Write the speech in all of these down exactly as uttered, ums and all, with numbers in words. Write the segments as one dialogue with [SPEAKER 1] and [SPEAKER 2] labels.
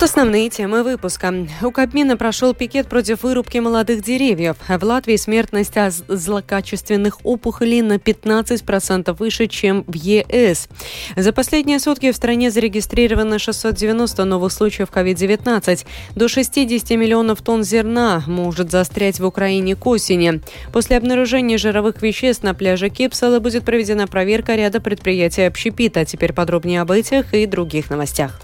[SPEAKER 1] основные темы выпуска. У Кабмина прошел пикет против вырубки молодых деревьев. В Латвии смертность от злокачественных опухолей на пятнадцать процентов выше, чем в ЕС. За последние сутки в стране зарегистрировано шестьсот девяносто новых случаев ковид девятнадцать. До шестьдесят миллионов тонн зерна может застрять в Украине к осени. После обнаружения жировых веществ на пляже Кипсала будет проведена проверка ряда предприятий общепита. Теперь подробнее об этих и других новостях.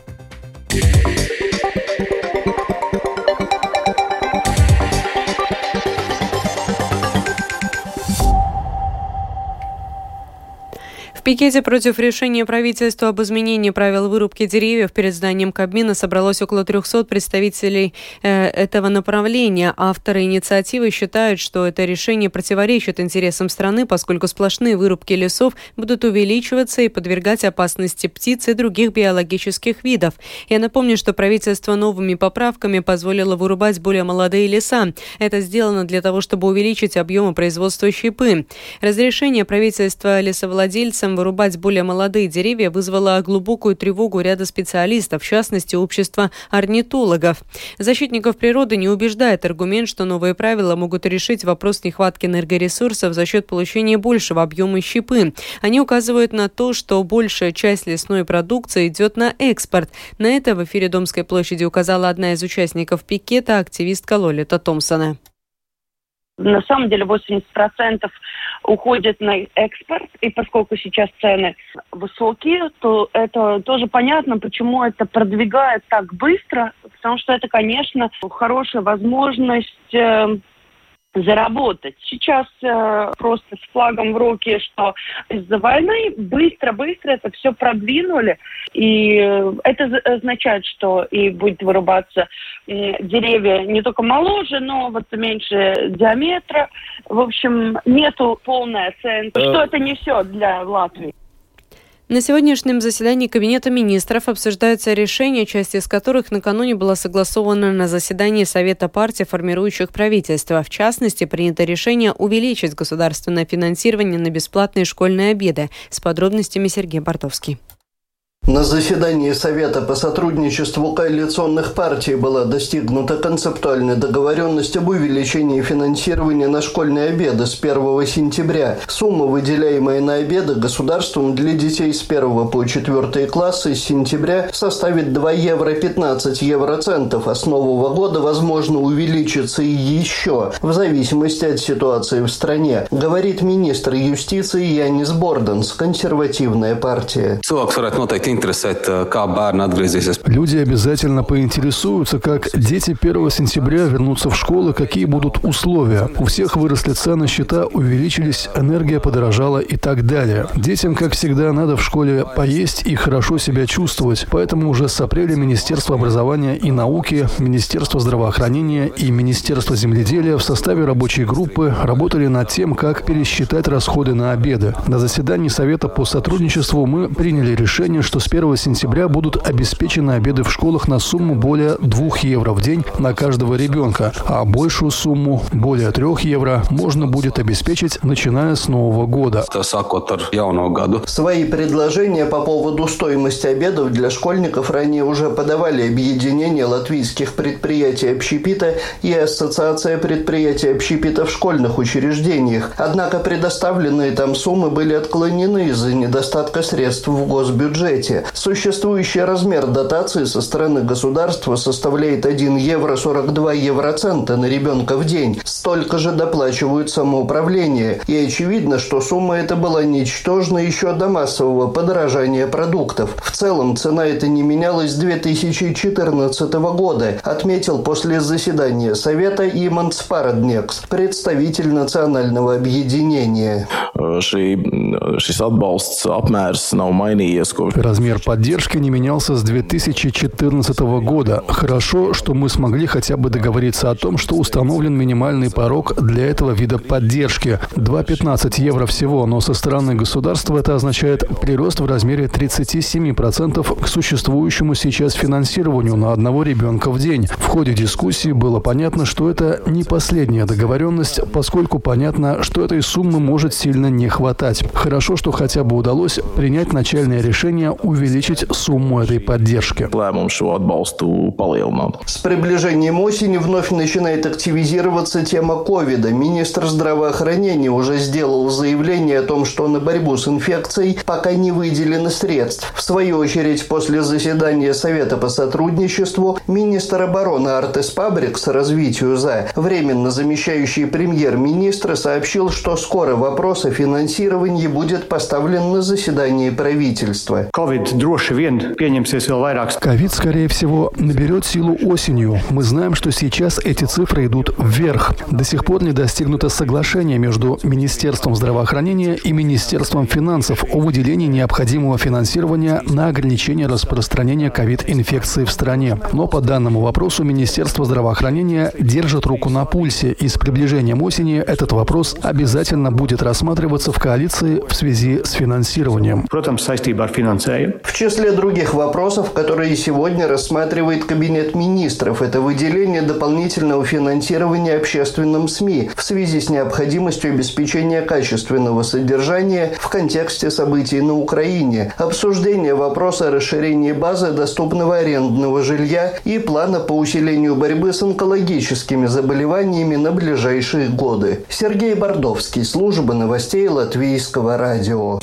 [SPEAKER 1] В пикете против решения правительства об изменении правил вырубки деревьев перед зданием Кабмина собралось около трехсот представителей э, этого направления. Авторы инициативы считают, что это решение противоречит интересам страны, поскольку сплошные вырубки лесов будут увеличиваться и подвергать опасности птиц и других биологических видов. Я напомню, что правительство новыми поправками позволило вырубать более молодые леса. Это сделано для того, чтобы увеличить объемы производства щепы. Разрешение правительства лесовладельцам вырубать более молодые деревья вызвало глубокую тревогу ряда специалистов, в частности, общества орнитологов. Защитников природы не убеждает аргумент, что новые правила могут решить вопрос нехватки энергоресурсов за счет получения большего объема щепы. Они указывают на то, что большая часть лесной продукции идет на экспорт. На это в эфире Домской площади указала одна из участников пикета, активистка Лолита Томпсона.
[SPEAKER 2] На самом деле восемьдесят процентов уходит на экспорт, и поскольку сейчас цены высокие, то это тоже понятно, почему это продвигает так быстро, потому что это, конечно, хорошая возможность э, заработать. Сейчас э, просто с флагом в руки, что из-за войны быстро-быстро это все продвинули, и э, это означает, что и будет вырубаться э, деревья не только моложе, но вот меньше диаметра. В общем, нету полной оценки, что это не все для Латвии.
[SPEAKER 1] На сегодняшнем заседании Кабинета министров обсуждаются решения, часть из которых накануне была согласована на заседании Совета партий, формирующих правительство. В частности, принято решение увеличить государственное финансирование на бесплатные школьные обеды. С подробностями Сергей Бартовский.
[SPEAKER 3] На заседании Совета по сотрудничеству коалиционных партий была достигнута концептуальная договоренность об увеличении финансирования на школьные обеды с первого сентября. Сумма, выделяемая на обеды государством для детей с первого по четвертый классы с сентября, составит два евро пятнадцать евроцентов, а с нового года, возможно, увеличится и еще, в зависимости от ситуации в стране, говорит министр юстиции Янис Борданс, консервативная партия.
[SPEAKER 4] Люди обязательно поинтересуются, как дети первого сентября вернутся в школы, какие будут условия. У всех выросли цены, счета увеличились, энергия подорожала и так далее. Детям, как всегда, надо в школе поесть и хорошо себя чувствовать. Поэтому уже с апреля Министерство образования и науки, Министерство здравоохранения и Министерство земледелия в составе рабочей группы работали над тем, как пересчитать расходы на обеды. На заседании Совета по сотрудничеству мы приняли решение, что с первого сентября будут обеспечены обеды в школах на сумму более двух евро в день на каждого ребенка, а большую сумму, более трех евро, можно будет обеспечить, начиная с Нового года.
[SPEAKER 3] Свои предложения по поводу стоимости обедов для школьников ранее уже подавали Объединение латвийских предприятий общепита и Ассоциация предприятий общепита в школьных учреждениях. Однако предоставленные там суммы были отклонены из-за недостатка средств в госбюджете. Существующий размер дотации со стороны государства составляет один евро сорок два евроцента на ребенка в день. Столько же доплачивают самоуправление. И очевидно, что сумма эта была ничтожна еще до массового подорожания продуктов. В целом цена эта не менялась с две тысячи четырнадцатого года, отметил после заседания Совета Иманс Параднекс, представитель национального объединения.
[SPEAKER 4] Размер поддержки не менялся с две тысячи четырнадцатого года. Хорошо, что мы смогли хотя бы договориться о том, что установлен минимальный порог для этого вида поддержки. два пятнадцать евро всего, но со стороны государства это означает прирост в размере тридцать семь процентов к существующему сейчас финансированию на одного ребенка в день. В ходе дискуссии было понятно, что это не последняя договоренность, поскольку понятно, что этой суммы может сильно не хватать. Хорошо, что хотя бы удалось принять начальное решение увеличить сумму этой поддержки.
[SPEAKER 3] С приближением осени вновь начинает активизироваться тема ковида. Министр здравоохранения уже сделал заявление о том, что на борьбу с инфекцией пока не выделено средств. В свою очередь, после заседания Совета по сотрудничеству, министр обороны Артис Пабрикс развитию ЗА, временно замещающий премьер-министра, сообщил, что скоро вопрос о финансировании будет поставлен на заседании правительства.
[SPEAKER 4] Ковид, скорее всего, наберет силу осенью. Мы знаем, что сейчас эти цифры идут вверх. До сих пор не достигнуто соглашение между Министерством здравоохранения и Министерством финансов о выделении необходимого финансирования на ограничение распространения ковид-инфекции в стране. Но по данному вопросу Министерство здравоохранения держит руку на пульсе, и с приближением осени этот вопрос обязательно будет рассматриваться в коалиции в связи с финансированием.
[SPEAKER 3] В числе других вопросов, которые сегодня рассматривает Кабинет министров, это выделение дополнительного финансирования общественным СМИ в связи с необходимостью обеспечения качественного содержания в контексте событий на Украине, обсуждение вопроса о расширении базы доступного арендного жилья и плана по усилению борьбы с онкологическими заболеваниями на ближайшие годы. Сергей Бордовский, служба новостей Латвийского радио.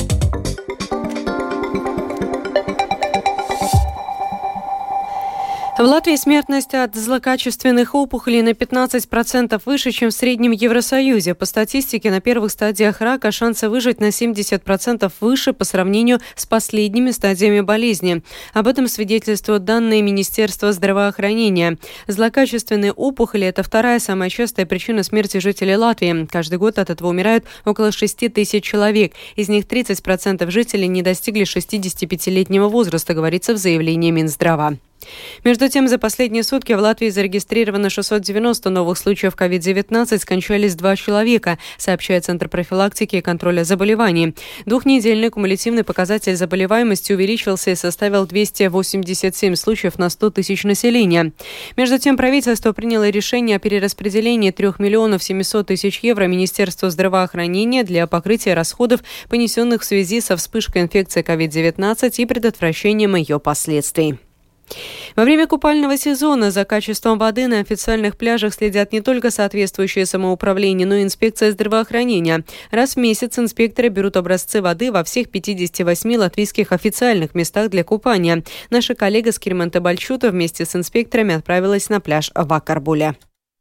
[SPEAKER 1] В Латвии смертность от злокачественных опухолей на пятнадцать процентов выше, чем в среднем Евросоюзе. По статистике, на первых стадиях рака шансы выжить на семьдесят процентов выше по сравнению с последними стадиями болезни. Об этом свидетельствуют данные Министерства здравоохранения. Злокачественные опухоли – это вторая самая частая причина смерти жителей Латвии. Каждый год от этого умирают около шести тысяч человек. Из них тридцать процентов жителей не достигли шестидесятипятилетнего возраста, говорится в заявлении Минздрава. Между тем, за последние сутки в Латвии зарегистрировано шестьсот девяносто новых случаев ковид девятнадцать, скончались два человека, сообщает Центр профилактики и контроля заболеваний. Двухнедельный кумулятивный показатель заболеваемости увеличился и составил двести восемьдесят семь случаев на сто тысяч населения. Между тем, правительство приняло решение о перераспределении трех миллионов семисот тысяч евро Министерству здравоохранения для покрытия расходов, понесенных в связи со вспышкой инфекции ковид девятнадцать и предотвращением ее последствий. Во время купального сезона за качеством воды на официальных пляжах следят не только соответствующее самоуправление, но и инспекция здравоохранения. Раз в месяц инспекторы берут образцы воды во всех пятидесяти восьми латвийских официальных местах для купания. Наша коллега Скирманта Бальчута вместе с инспекторами отправилась на пляж в Вакарбуле.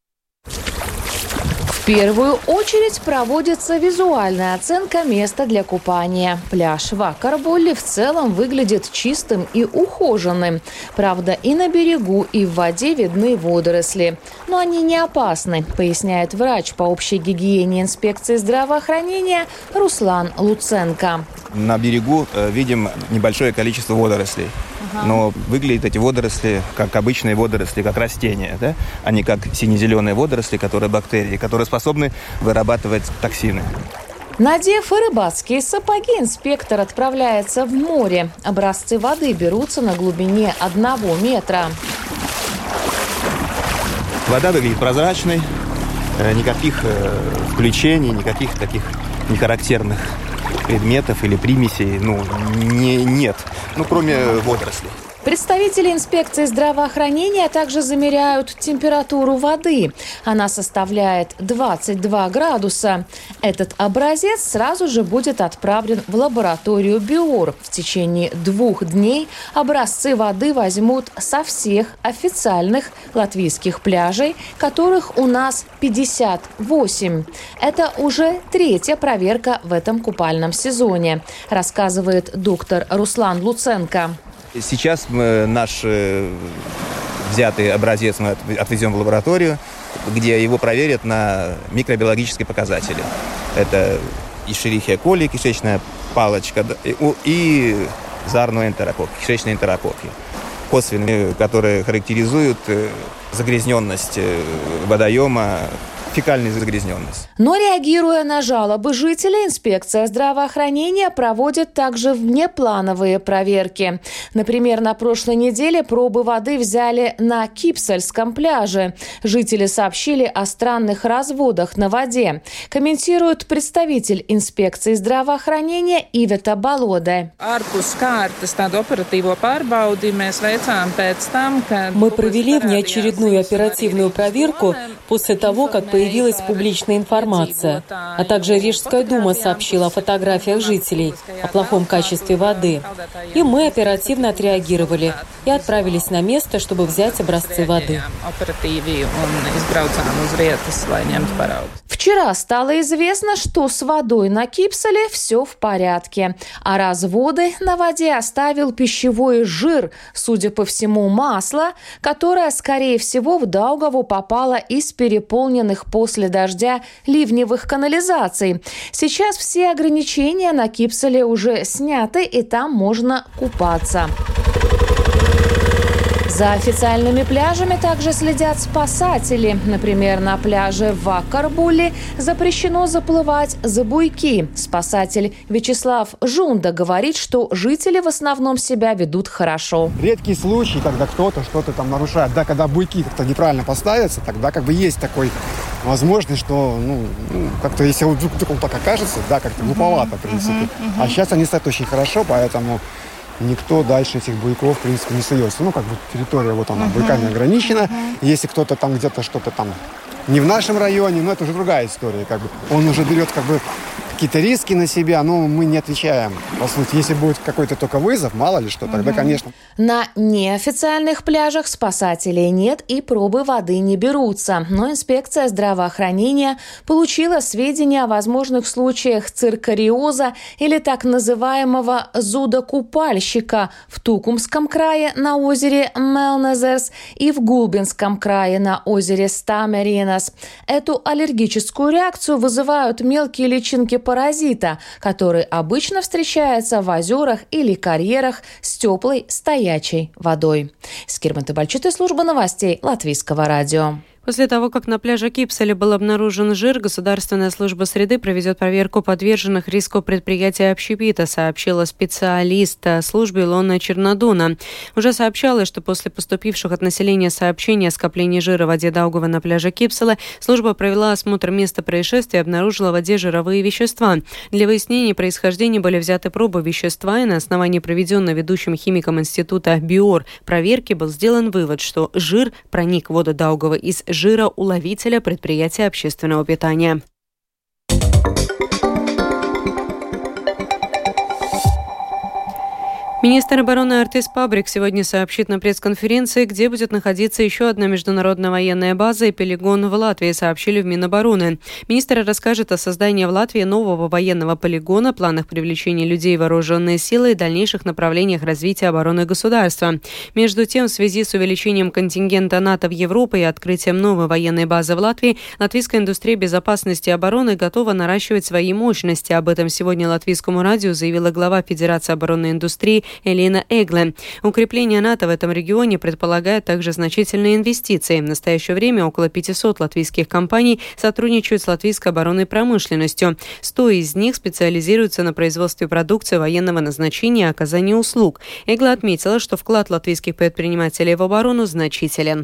[SPEAKER 5] В первую очередь проводится визуальная оценка места для купания. Пляж Вакарбулли в целом выглядит чистым и ухоженным. Правда, и на берегу, и в воде видны водоросли. Но они не опасны, поясняет врач по общей гигиене инспекции здравоохранения Руслан Луценко.
[SPEAKER 6] На берегу э, видим небольшое количество водорослей. Ага. Но выглядят эти водоросли как обычные водоросли, как растения, да? А не как сине-зеленые водоросли, которые бактерии, которые способны вырабатывать токсины.
[SPEAKER 5] Надев рыбацкие сапоги, инспектор отправляется в море. Образцы воды берутся на глубине одного метра.
[SPEAKER 6] Вода выглядит прозрачной, никаких включений, никаких таких нехарактерных предметов или примесей ну, не, нет, ну, кроме водорослей.
[SPEAKER 5] Представители инспекции здравоохранения также замеряют температуру воды. Она составляет двадцать два градуса. Этот образец сразу же будет отправлен в лабораторию БИОР. В течение двух дней образцы воды возьмут со всех официальных латвийских пляжей, которых у нас пятьдесят восемь. Это уже третья проверка в этом купальном сезоне, рассказывает доктор Руслан Луценко.
[SPEAKER 6] Сейчас мы наш э, взятый образец мы отвезем в лабораторию, где его проверят на микробиологические показатели. Это Escherichia coli, кишечная палочка, и, и зооноэнтерококки, кишечные энтерококки. Косвенные, которые характеризуют загрязненность водоема фекальная загрязненность.
[SPEAKER 5] Но реагируя на жалобы жителей, инспекция здравоохранения проводит также внеплановые проверки. Например, на прошлой неделе пробы воды взяли на Кипсельском пляже. Жители сообщили о странных разводах на воде. Комментирует представитель инспекции здравоохранения Ивета Болоде.
[SPEAKER 7] Мы провели внеочередную оперативную проверку после того, как появилась публичная информация, а также Рижская дума сообщила о фотографиях жителей о плохом качестве воды. И мы оперативно отреагировали и отправились на место, чтобы взять образцы воды.
[SPEAKER 5] Вчера стало известно, что с водой на Кипселе все в порядке, а разводы на воде оставил пищевой жир, судя по всему, масло, которое, скорее всего, в Даугаву попало из переполненных после дождя ливневых канализаций. Сейчас все ограничения на Кипселе уже сняты, и там можно купаться. За официальными пляжами также следят спасатели. Например, на пляже в Вакарбуле запрещено заплывать за буйки. Спасатель Вячеслав Жунда говорит, что жители в основном себя ведут хорошо.
[SPEAKER 8] Редкий случай, когда кто-то что-то там нарушает. Да, когда буйки как-то неправильно поставятся, тогда как бы есть такой возможность, что, ну, как-то, если вдруг, вдруг он так окажется, да, как-то глуповато, в принципе. Uh-huh, uh-huh. А сейчас они стоят очень хорошо, поэтому никто дальше этих буйков, в принципе, не суется. Ну, как бы территория вот она uh-huh. буйками ограничена. Uh-huh. Если кто-то там где-то что-то там не в нашем районе, ну, это уже другая история. Как бы он уже берет, как бы, какие-то риски на себя, но мы не отвечаем. По сути, если будет какой-то только вызов, мало ли что, тогда, конечно.
[SPEAKER 5] На неофициальных пляжах спасателей нет и пробы воды не берутся. Но инспекция здравоохранения получила сведения о возможных случаях циркариоза или так называемого зуда-купальщика в Тукумском крае на озере Мелнезерс и в Гулбинском крае на озере Стамеринас. Эту аллергическую реакцию вызывают мелкие личинки паразита, который обычно встречается в озерах или карьерах с теплой стоячей водой. Скирманты Бальчуты, служба новостей Латвийского радио.
[SPEAKER 1] После того, как на пляже Кипселе был обнаружен жир, Государственная служба среды проведет проверку подверженных риску предприятий общепита, сообщила специалист службы Илона Чернодуна. Уже сообщалось, что после поступивших от населения сообщений о скоплении жира в воде Даугава на пляже Кипселе служба провела осмотр места происшествия и обнаружила в воде жировые вещества. Для выяснения происхождения были взяты пробы вещества, и на основании проведенной ведущим химиком института БИОР проверки был сделан вывод, что жир проник в воду Даугава из жироуловителя предприятия общественного питания. Министр обороны Артис Пабрик сегодня сообщит на пресс-конференции, где будет находиться еще одна международная военная база и полигон в Латвии, сообщили в Минобороны. Министр расскажет о создании в Латвии нового военного полигона, планах привлечения людей в вооруженные силы и дальнейших направлениях развития обороны государства. Между тем, в связи с увеличением контингента НАТО в Европе и открытием новой военной базы в Латвии, латвийская индустрия безопасности и обороны готова наращивать свои мощности. Об этом сегодня Латвийскому радио заявила глава Федерации оборонной индустрии Элина Эгле. Укрепление НАТО в этом регионе предполагает также значительные инвестиции. В настоящее время около пятисот латвийских компаний сотрудничают с латвийской оборонной промышленностью. сто из них специализируются на производстве продукции военного назначения и оказании услуг. Эгла отметила, что вклад латвийских предпринимателей в оборону значителен.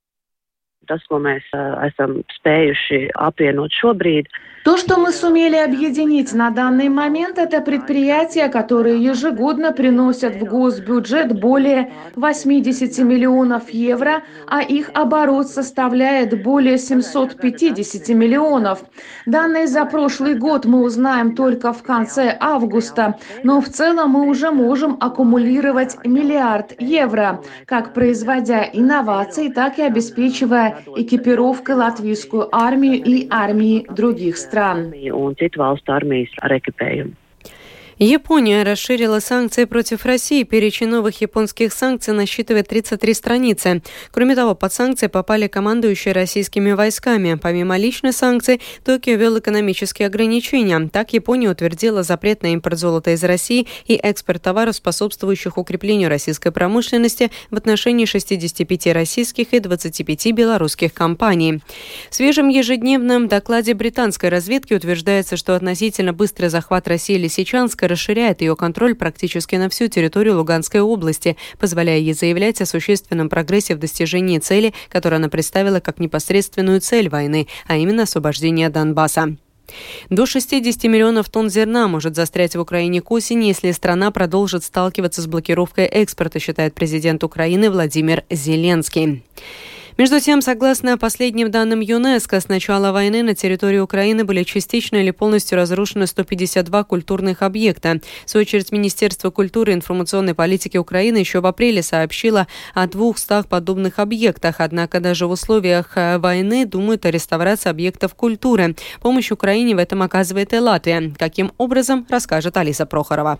[SPEAKER 9] То, что мы сумели объединить на данный момент, это предприятия, которые ежегодно приносят в госбюджет более восемьдесят миллионов евро, а их оборот составляет более семьсот пятьдесят миллионов. Данные за прошлый год мы узнаем только в конце августа, но в целом мы уже можем аккумулировать миллиард евро, как производя инновации, так и обеспечивая экипировкой латвийскую армию и армии других стран.
[SPEAKER 1] Япония расширила санкции против России. Перечень новых японских санкций насчитывает тридцать три страницы. Кроме того, под санкции попали командующие российскими войсками. Помимо личных санкций, Токио ввел экономические ограничения. Так, Япония утвердила запрет на импорт золота из России и экспорт товаров, способствующих укреплению российской промышленности, в отношении шестидесяти пяти российских и двадцати пяти белорусских компаний. В свежем ежедневном докладе британской разведки утверждается, что относительно быстрый захват России Лисичанска расширяет ее контроль практически на всю территорию Луганской области, позволяя ей заявлять о существенном прогрессе в достижении цели, которую она представила как непосредственную цель войны, а именно освобождение Донбасса. До шестидесяти миллионов тонн зерна может застрять в Украине к осени, если страна продолжит сталкиваться с блокировкой экспорта, считает президент Украины Владимир Зеленский. Между тем, согласно последним данным ЮНЕСКО, с начала войны на территории Украины были частично или полностью разрушены сто пятьдесят два культурных объекта. В свою очередь, Министерство культуры и информационной политики Украины еще в апреле сообщило о двухстах подобных объектах. Однако даже в условиях войны думают о реставрации объектов культуры. Помощь Украине в этом оказывает и Латвия. Каким образом, расскажет Алиса Прохорова.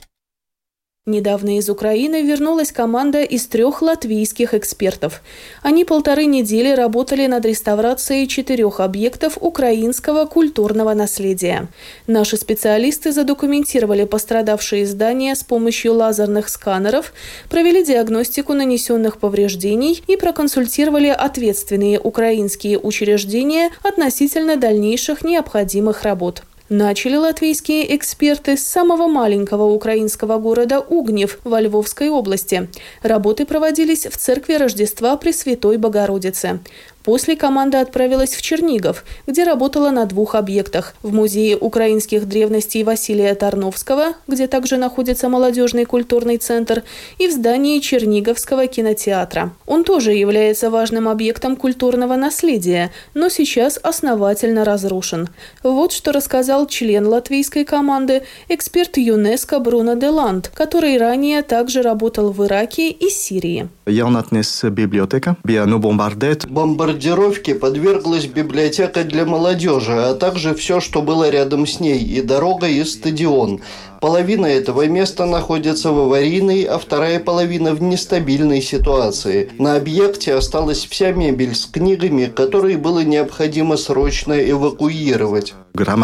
[SPEAKER 10] Недавно из Украины вернулась команда из трех латвийских экспертов. Они полторы недели работали над реставрацией четырех объектов украинского культурного наследия. Наши специалисты задокументировали пострадавшие здания с помощью лазерных сканеров, провели диагностику нанесенных повреждений и проконсультировали ответственные украинские учреждения относительно дальнейших необходимых работ. Начали латвийские эксперты с самого маленького украинского города Угнев во Львовской области. Работы проводились в церкви Рождества Пресвятой Богородицы. После команда отправилась в Чернигов, где работала на двух объектах. В Музее украинских древностей Василия Тарновского, где также находится молодежный культурный центр, и в здании Черниговского кинотеатра. Он тоже является важным объектом культурного наследия, но сейчас основательно разрушен. Вот что рассказал член латвийской команды, эксперт ЮНЕСКО Бруно Деланд, который ранее также работал в Ираке и Сирии.
[SPEAKER 3] Бомбардировке подверглась библиотека для молодежи, а также все, что было рядом с ней, и дорога, и стадион. Половина этого места находится в аварийной, а вторая половина в нестабильной ситуации. На объекте осталась вся мебель с книгами, которые было необходимо срочно эвакуировать.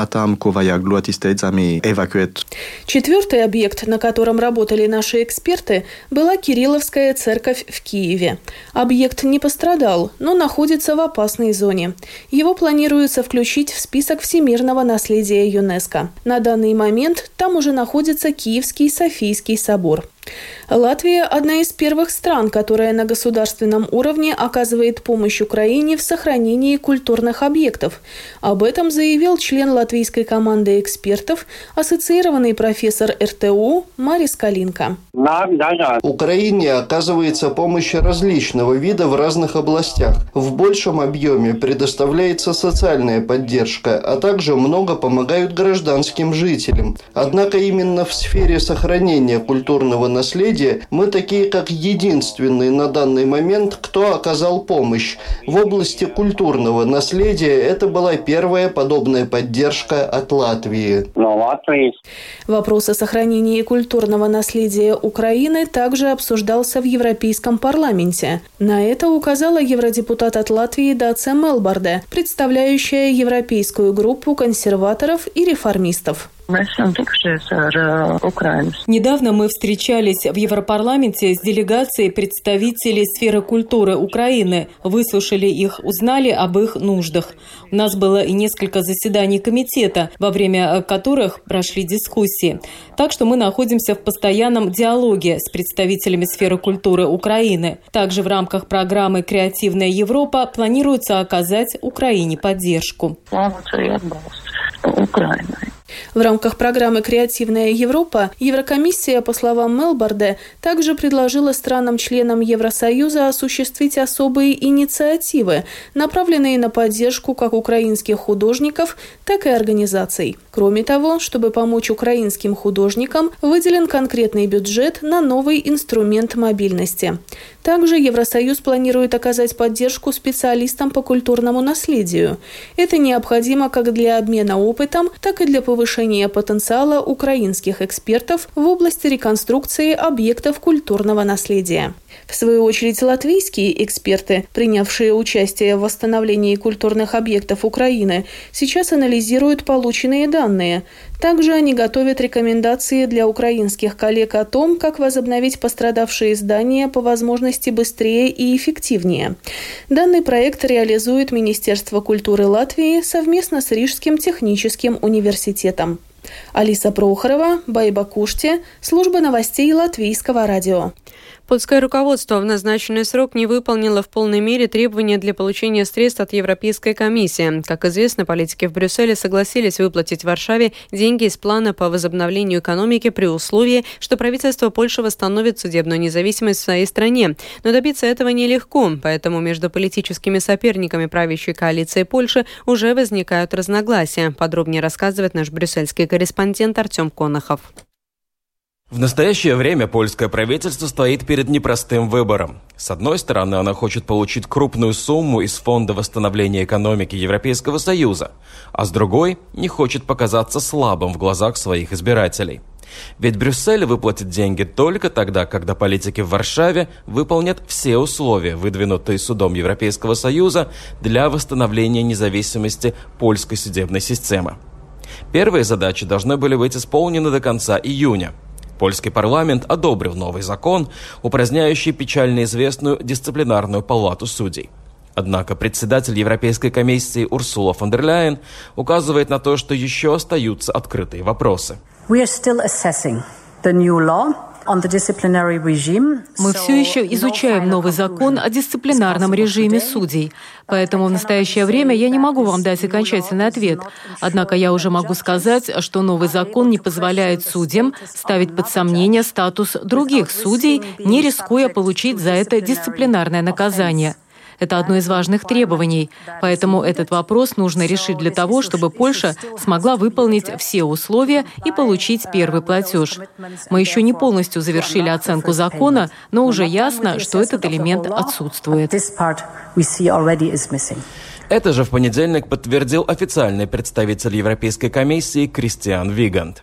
[SPEAKER 10] Четвертый объект, на котором работали наши эксперты, была Кирилловская церковь в Киеве. Объект не пострадал, но находится в опасной зоне. Его планируется включить в список всемирного наследия ЮНЕСКО. На данный момент там уже находится Киевский Софийский собор. Латвия – одна из первых стран, которая на государственном уровне оказывает помощь Украине в сохранении культурных объектов. Об этом заявил член латвийской команды экспертов, ассоциированный профессор эр тэ у Марис Калинка.
[SPEAKER 3] Украине оказывается помощь различного вида в разных областях. В большем объеме предоставляется социальная поддержка, а также много помогают гражданским жителям. Однако именно в сфере сохранения культурного наследия мы такие, как единственные на данный момент, кто оказал помощь. В области культурного наследия это была первая подобная поддержка от Латвии.
[SPEAKER 10] Вопрос о сохранении культурного наследия Украины также обсуждался в Европейском парламенте. На это указала евродепутат от Латвии Даце Мелбарде, представляющая европейскую группу консерваторов и реформистов.
[SPEAKER 7] Недавно мы встречались в Европарламенте с делегацией представителей сферы культуры Украины, выслушали их, узнали об их нуждах. У нас было и несколько заседаний комитета, во время которых прошли дискуссии. Так что мы находимся в постоянном диалоге с представителями сферы культуры Украины. Также в рамках программы «Креативная Европа» планируется оказать Украине поддержку.
[SPEAKER 10] В рамках программы «Креативная Европа» Еврокомиссия, по словам Мелбарде, также предложила странам-членам Евросоюза осуществить особые инициативы, направленные на поддержку как украинских художников, так и организаций. Кроме того, чтобы помочь украинским художникам, выделен конкретный бюджет на новый инструмент мобильности. Также Евросоюз планирует оказать поддержку специалистам по культурному наследию. Это необходимо как для обмена опытом, так и для повышения потенциала украинских экспертов в области реконструкции объектов культурного наследия. В свою очередь, латвийские эксперты, принявшие участие в восстановлении культурных объектов Украины, сейчас анализируют полученные данные. Также они готовят рекомендации для украинских коллег о том, как возобновить пострадавшие здания по возможности быстрее и эффективнее. Данный проект реализует Министерство культуры Латвии совместно с Рижским техническим университетом. Алиса Прохорова, Байба Куште, служба новостей Латвийского радио.
[SPEAKER 1] Польское руководство в назначенный срок не выполнило в полной мере требования для получения средств от Европейской комиссии. Как известно, политики в Брюсселе согласились выплатить Варшаве деньги из плана по возобновлению экономики при условии, что правительство Польши восстановит судебную независимость в своей стране. Но добиться этого нелегко, поэтому между политическими соперниками правящей коалиции Польши уже возникают разногласия. Подробнее рассказывает наш брюссельский корреспондент Артем Конохов.
[SPEAKER 11] В настоящее время польское правительство стоит перед непростым выбором. С одной стороны, оно хочет получить крупную сумму из Фонда восстановления экономики Европейского Союза, а с другой – не хочет показаться слабым в глазах своих избирателей. Ведь Брюссель выплатит деньги только тогда, когда политики в Варшаве выполнят все условия, выдвинутые судом Европейского Союза для восстановления независимости польской судебной системы. Первые задачи должны были быть исполнены до конца июня. Польский парламент одобрил новый закон, упраздняющий печально известную дисциплинарную палату судей. Однако председатель Европейской комиссии Урсула фон дер Ляйен указывает на то, что еще остаются открытые вопросы.
[SPEAKER 12] We are still assessing the new law. Мы
[SPEAKER 13] все еще изучаем новый закон о дисциплинарном режиме судей, поэтому в настоящее время я не могу вам дать окончательный ответ. Однако я уже могу сказать, что новый закон не позволяет судьям ставить под сомнение статус других судей, не рискуя получить за это дисциплинарное наказание. Это одно из важных требований, поэтому этот вопрос нужно решить для того, чтобы Польша смогла выполнить все условия и получить первый платеж. Мы еще не полностью завершили оценку закона, но уже ясно, что этот элемент отсутствует.
[SPEAKER 11] Это же в понедельник подтвердил официальный представитель Европейской комиссии Кристиан Вигант.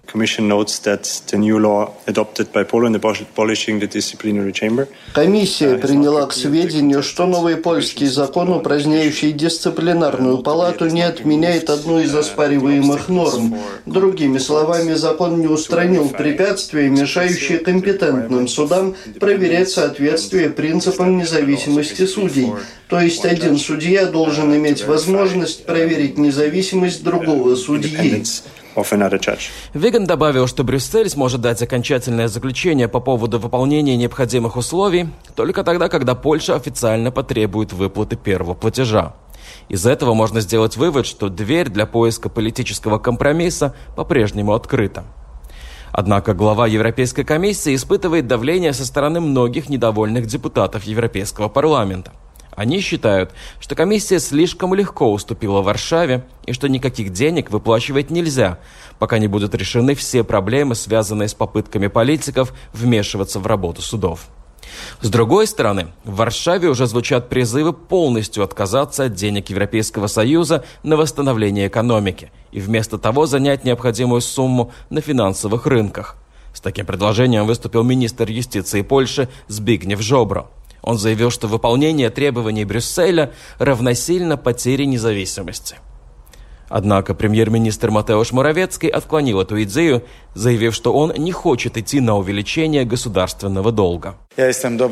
[SPEAKER 3] Комиссия приняла к сведению, что новый польский закон, упраздняющий дисциплинарную палату, не отменяет одну из оспариваемых норм. Другими словами, закон не устранил препятствия, мешающие компетентным судам проверять соответствие принципам независимости судей. То есть один судья должен иметь возможность проверить независимость другого судьи.
[SPEAKER 11] Виган добавил, что Брюссель сможет дать окончательное заключение по поводу выполнения необходимых условий только тогда, когда Польша официально потребует выплаты первого платежа. Из этого можно сделать вывод, что дверь для поиска политического компромисса по-прежнему открыта. Однако глава Европейской комиссии испытывает давление со стороны многих недовольных депутатов Европейского парламента. Они считают, что комиссия слишком легко уступила Варшаве и что никаких денег выплачивать нельзя, пока не будут решены все проблемы, связанные с попытками политиков вмешиваться в работу судов. С другой стороны, в Варшаве уже звучат призывы полностью отказаться от денег Европейского Союза на восстановление экономики и вместо того занять необходимую сумму на финансовых рынках. С таким предложением выступил министр юстиции Польши Збигнев Жобро. Он заявил, что выполнение требований Брюсселя равносильно потере независимости. Однако премьер-министр Матеуш Моравецкий отклонил эту идею, заявив, что он не хочет идти на увеличение государственного долга.
[SPEAKER 3] Я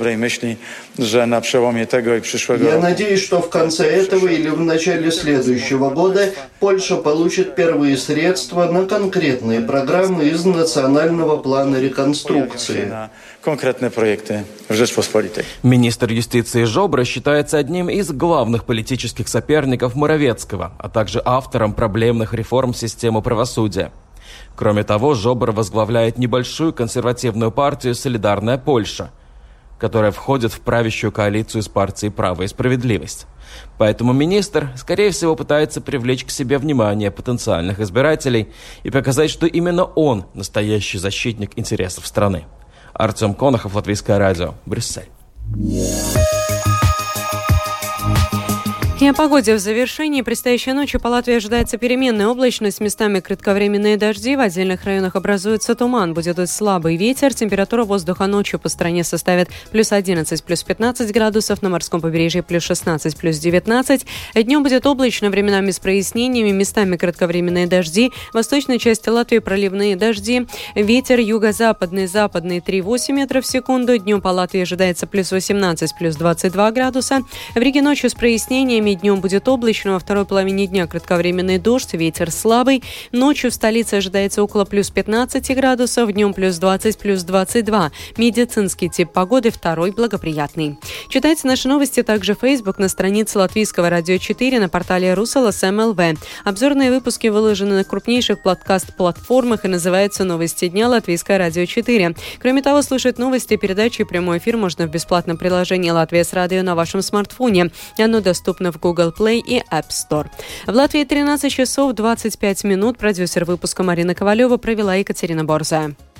[SPEAKER 3] надеюсь, что в конце этого или в начале следующего года Польша получит первые средства на конкретные программы из национального плана реконструкции.
[SPEAKER 11] Конкретные проекты в Rzeczpospolitej. Министр юстиции Жобро считается одним из главных политических соперников Моравецкого, а также автором проблемных реформ системы правосудия. Кроме того, Жобро возглавляет небольшую консервативную партию «Солидарная Польша», которая входит в правящую коалицию с партией «Право и справедливость». Поэтому министр, скорее всего, пытается привлечь к себе внимание потенциальных избирателей и показать, что именно он настоящий защитник интересов страны. Артем Конохов, Латвийское радио, Брюссель.
[SPEAKER 1] И о погоде в завершении. Предстоящей ночью по Латвии ожидается переменная облачность, местами кратковременные дожди, в отдельных районах образуется туман, будет дуть слабый ветер. Температура воздуха ночью по стране составит плюс одиннадцать, плюс пятнадцать градусов, на морском побережье плюс шестнадцать, плюс девятнадцать. Днем будет облачно, временами с прояснениями, местами кратковременные дожди, в восточной части Латвии проливные дожди. Ветер юго-западный, западный три целых восемь десятых метров в секунду. Днем по Латвии ожидается плюс восемнадцать, плюс двадцать два градуса. В Риге ночью с прояснениями, днем будет облачно, во второй половине дня кратковременный дождь, ветер слабый. Ночью в столице ожидается около плюс пятнадцать градусов, днем плюс двадцать, плюс двадцать два. Медицинский тип погоды второй благоприятный. Читайте наши новости также в Facebook, на странице Латвийского радио четыре, на портале Русалас точка эм эл ви. Обзорные выпуски выложены на крупнейших подкаст-платформах и называются «Новости дня» Латвийское радио четыре. Кроме того, слушать новости, передачи и прямой эфир можно в бесплатном приложении «Латвия с радио» на вашем смартфоне. Оно доступно в Google Play и App Store. В Латвии тринадцать часов двадцать пять минут. Продюсер выпуска Марина Ковалева, провела Екатерина Борзая.